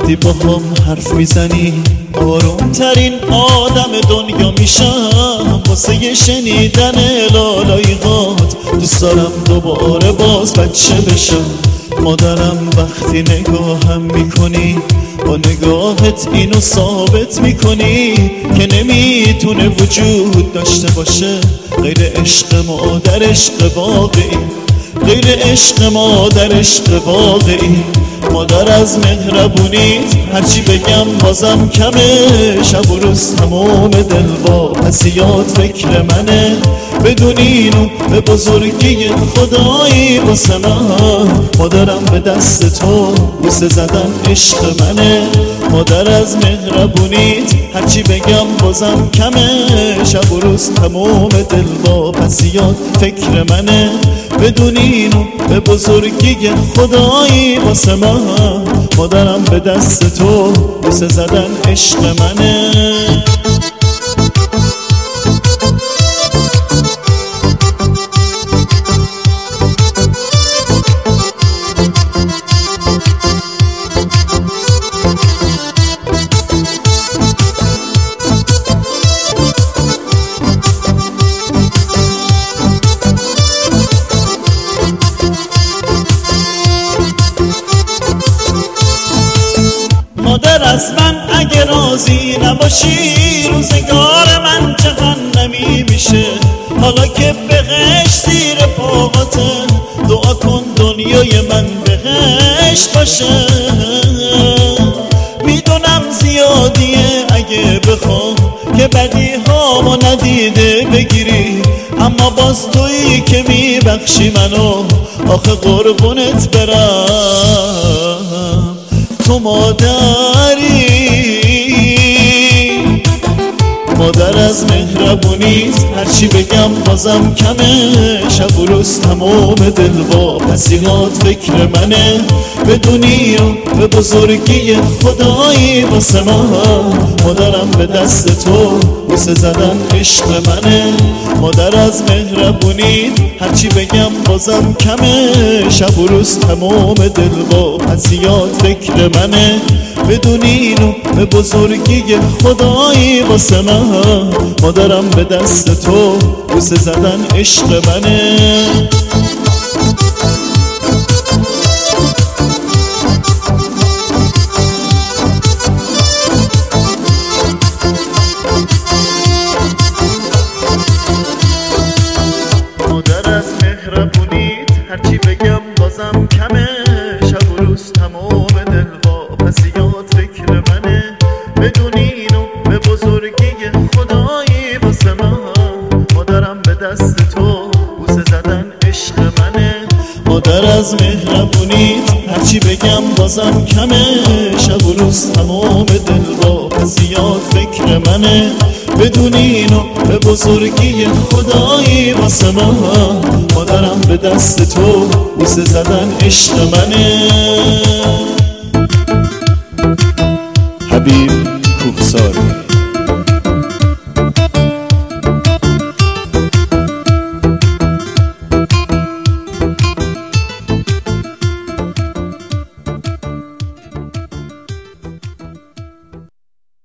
وقتی با هم حرف میزنی آروم ترین آدم دنیا میشم واسه شنیدن لالایی‌هات. دوست دارم دوباره باز بچه بشم. مادرم وقتی نگاهم میکنی با نگاهت اینو ثابت میکنی که نمیتونه وجود داشته باشه غیر عشق مادر، عشق واقعی، غیر عشق مادر، عشق واقعی. مادر از مهربونیت هرچی بگم بازم کمه. شب و روز تمام دل واپسیات فکر منه. بدون اینو به بزرگی خدایی واسه من. مادرم به دست تو بوسه زدن عشق منه. مادر از مهربونیت هرچی بگم بازم کمه. شب و روز تمام دل واپسیات فکر منه. بدون اینو به بزرگی خدایی واسه من. مادرم به دست تو بوسه زدن عشق منه. مادر از من اگه راضی نباشی روزگار من جهنمی میشه. حالا که بهشت زیر پاهاته دعا کن دنیای من بهشت باشه. میدونم زیادیه اگه بخوام که بدی هامو ندیده بگیری، اما باز تویی که میبخشی منو. آخه قربونت برم تو مادری. مادر از مهربونیت هرچی بگم بازم کمه. شب و روز تمام دل واپسیات فکر منه. بدونی و به بزرگی خدایی واسه من. مادرم به دست تو بوسه زدن عشق منه. مادر از مهربونیت هرچی بگم بازم کمه. شب و روز تمام دل واپسیات فکر منه. بدونی اینو به بزرگی خدایی واسه من. مادرم به دست تو بوسه زدن عشق منه. مادر از مهربونیت هرچی بگم بازم کمه. شب و روز تمام دل واپسیات فکر منه. بدون اینو به بزرگی خدایی واسه من. مادرم به دست تو بوسه زدن عشق منه. مادر از مهربونیت هرچی بگم بازم کمه. شب و روز تمام دل واپسیات فکر منه. بدون اینو به بزرگی خدایی واسه من. مادرم به دست تو بوسه زدن عشق منه. حبیب کوهساری.